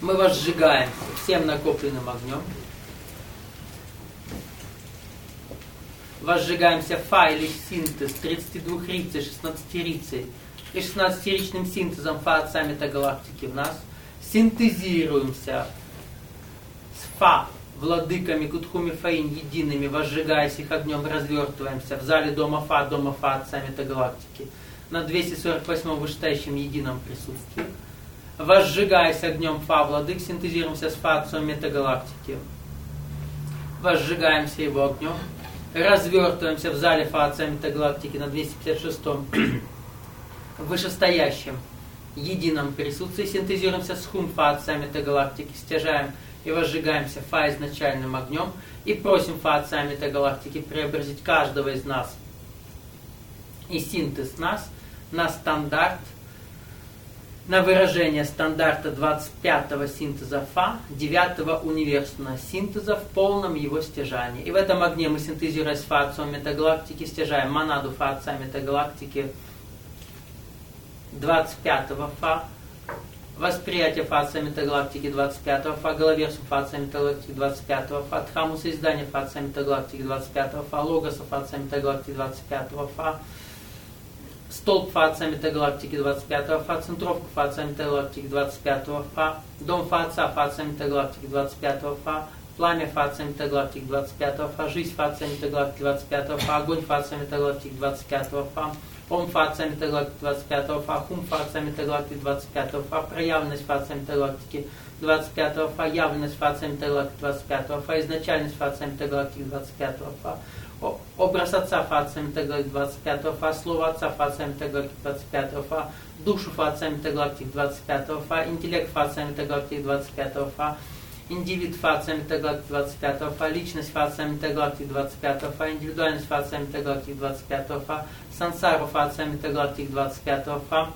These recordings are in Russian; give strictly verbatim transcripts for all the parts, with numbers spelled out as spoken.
мы возжигаем всем накопленным огнем. Возжигаемся Фа или синтез тридцатидвухрицей, шестнадцатирицей и шестнадцатиричным синтезом Фа отца метагалактики в нас. Синтезируемся с Фа, владыками Кутхуми Фаин едиными, возжигаясь их огнем, развертываемся в зале дома Фа, дома Фа отца метагалактики на двести сорок восьмом вышестоящем едином присутствии. Возжигаясь огнем Фа, владык, синтезируемся с Фа отцом метагалактики. Возжигаемся его огнем. Развертываемся в зале Фа отца метагалактики на двести пятьдесят шестом вышестоящем едином присутствии. Синтезируемся с Хум Фа отца метагалактики, стяжаем и возжигаемся Фа изначальным огнем. И просим Фа отца метагалактики преобразить каждого из нас и синтез нас на стандарт, на выражение стандарта двадцать пятого синтеза Фа, девятого универсального синтеза в полном его стяжании. И в этом огне мы, синтезируя с Фа отцом метагалактики, стяжаем монаду Фа отца метагалактики двадцать пятого Фа, восприятие Фа отца метагалактики двадцать пятого Фа, головерсу Фа отца метагалактики двадцать пятого Фа, дхаму соиздания Фа отца метагалактики двадцать пятого Фа, логоса Фа отца метагалактики двадцать пятого Фа, столб Фа отца метагалактики двадцать пятого Фа, центровку Фа отца метагалактики двадцать пятого Фа, дом Фа отца Фа отца метагалактики двадцать пятого Фа, пламя Фа отца метагалактики двадцать пятого Фа, жизнь Фа отца метагалактики двадцать пятого Фа, огонь Фа отца метагалактики двадцать пятого Фа, ом Фа отца метагалактики двадцать пятого Фа, хум Фа отца метагалактики двадцать пятого Фа, проявленность Фа отца метагалактики двадцать пятого Фа, явленность Фа отца метагалактики двадцать пятого Фа, изначальность Фа отца метагалактики двадцать пятого Фа, образ отца Фа отца метагалактики двадцать пятого Фа, слово отца Фа отца метагалактики двадцать пятого Фа, душу Фа отца метагалактики двадцать пятого Фа, интеллект Фа отца метагалактики двадцать пятого Фа, индивид Фа отца метагалактики двадцать пятого Фа, личность Фа отца метагалактики двадцать пятого Фа, индивидуальность Фа отца метагалактики двадцать пятого Фа, сансару Фа отца метагалактики двадцать пятого Фа,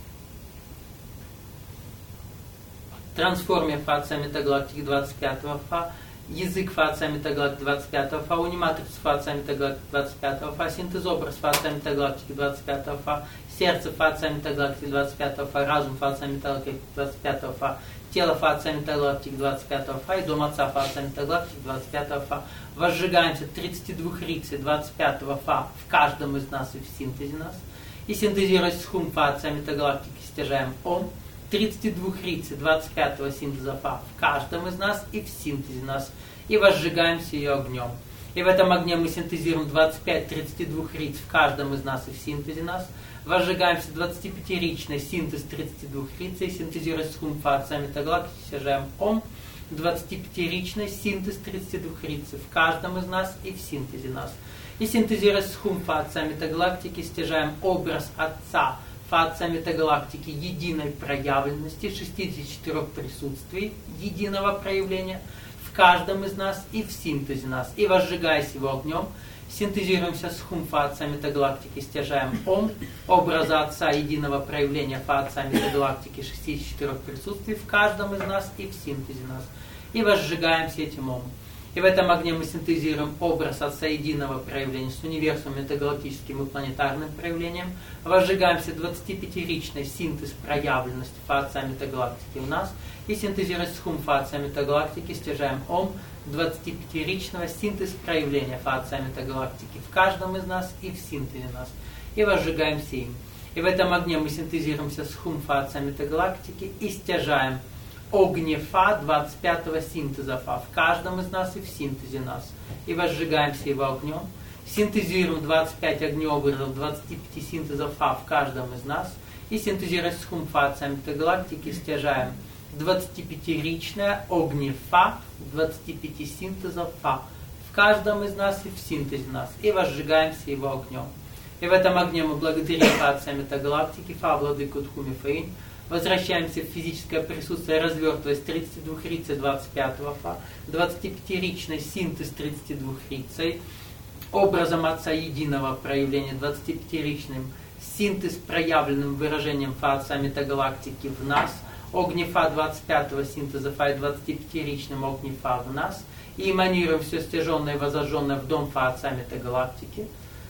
трансформе Фа отца метагалактики двадцать пятого Фа, язык Фа отца метагалактики двадцать пятого Фа, униматрикс Фа отца метагалактики двадцать пятого Фа, синтезобраз Фа отца метагалактики двадцать пятого Фа, сердце Фа отца метагалактики двадцать пятого Фа, разум Фа отца метагалактики двадцать пятого Фа, тело Фа отца метагалактики двадцать пятого Фа и дом отца Фа отца метагалактики двадцать пятого Фа. Возжигаемся тридцатидвухрицей двадцать пятого Фа в каждом из нас и в синтезе нас. И синтезируясь с Хум Фа отца метагалактики, стяжаем Ом. тридцатидвухрицей двадцать пятого синтеза Фа в каждом из нас и в синтезе нас. И возжигаемся ее огнем. И в этом огне мы синтезируем двадцать пять тридцатидвухриц в каждом из нас и в синтезе нас. Возжигаемся двадцатипятиричный синтез тридцатидвухрицей, синтезируя с Хум Фа отца метагалактики, стяжаем Ом. двадцатипятиричный синтез тридцатидвухрицы в каждом из нас и в синтезе нас. И синтезируя с Хум Фа отца метагалактики, стяжаем образ отца Фа отца метагалактики единой проявленности, шестидесяти четырёх присутствий единого проявления в каждом из нас и в синтезе нас. И возжигаясь его огнем, синтезируемся с Хум Фа отца метагалактики, стяжаем Ом, образа отца единого проявления Фа отца метагалактики, шестидесяти четырёх присутствий в каждом из нас и в синтезе нас. И возжигаемся этим Ом. И в этом огне мы синтезируем образ отца единого проявления с универсумом метагалактическим и планетарным проявлением. Возжигаемся двадцатипятиричный синтез проявленности Фа отца метагалактики у нас. И синтезируя с Хум Фа отца метагалактики, стяжаем Ом двадцатипятиричного синтез проявления Фа отца метагалактики в каждом из нас и в синтезе нас. И возжигаемся им. И в этом огне мы синтезируемся с Хум Фа отца метагалактики и стяжаем огне Фа двадцать пятого синтеза Фа в каждом из нас и в синтезе нас. И возжигаемся его огнем. Синтезируем двадцать пять огнеобразов, двадцати пяти синтезов Фа в каждом из нас. И синтезируя с Хум Фа отца метагалактики, стяжаем двадцатипятиричное огне Фа, двадцати пяти синтезов Фа в каждом из нас и в синтезе нас. И возжигаемся его огнем. И в этом огне мы благодарим Фа отца метагалактики, Фа владыку Тхуми Фаин. Возвращаемся в физическое присутствие, развертываясь тридцатидвухрицей двадцать пятого Фа, двадцатипятиричный синтез тридцатидвухрицей, образом отца единого проявления двадцатипятиричным, синтез проявленным выражением Фа отца метагалактики в нас, огне Фа двадцать пятого синтеза Фа и двадцатипятиричным огне Фа в нас, и эманируем все стяженное и возожженное в дом Фа отца метагалактики,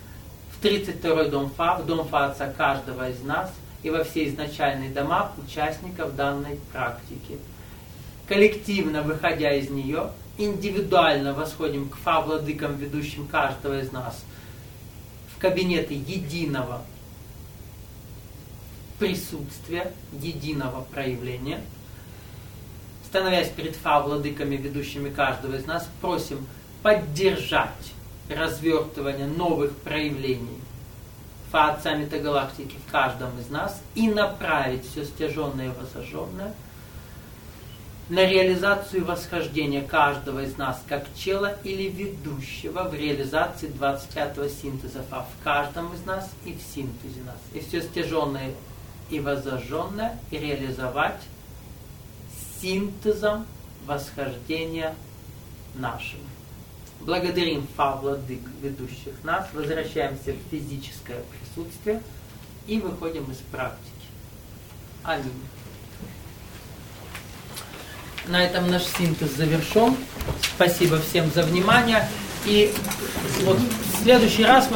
в тридцать второй дом Фа, в дом Фа отца каждого из нас, и во все изначальные дома участников данной практики. коллективно выходя из нее, индивидуально восходим к фа-владыкам, ведущим каждого из нас в кабинеты единого присутствия, единого проявления. Становясь перед фа-владыками, ведущими каждого из нас, просим поддержать развертывание новых проявлений фа-отца метагалактики в каждом из нас и направить все стяженное и возожженное на реализацию восхождения каждого из нас как чела или ведущего в реализации двадцать пятого синтеза Фа в каждом из нас и в синтезе нас. И все стяженное и возожженное и реализовать синтезом восхождения нашим. Благодарим Фа-владык, ведущих нас, возвращаемся в физическое присутствие и выходим из практики. Аминь. На этом наш синтез завершен. Спасибо всем за внимание. И вот в следующий раз мы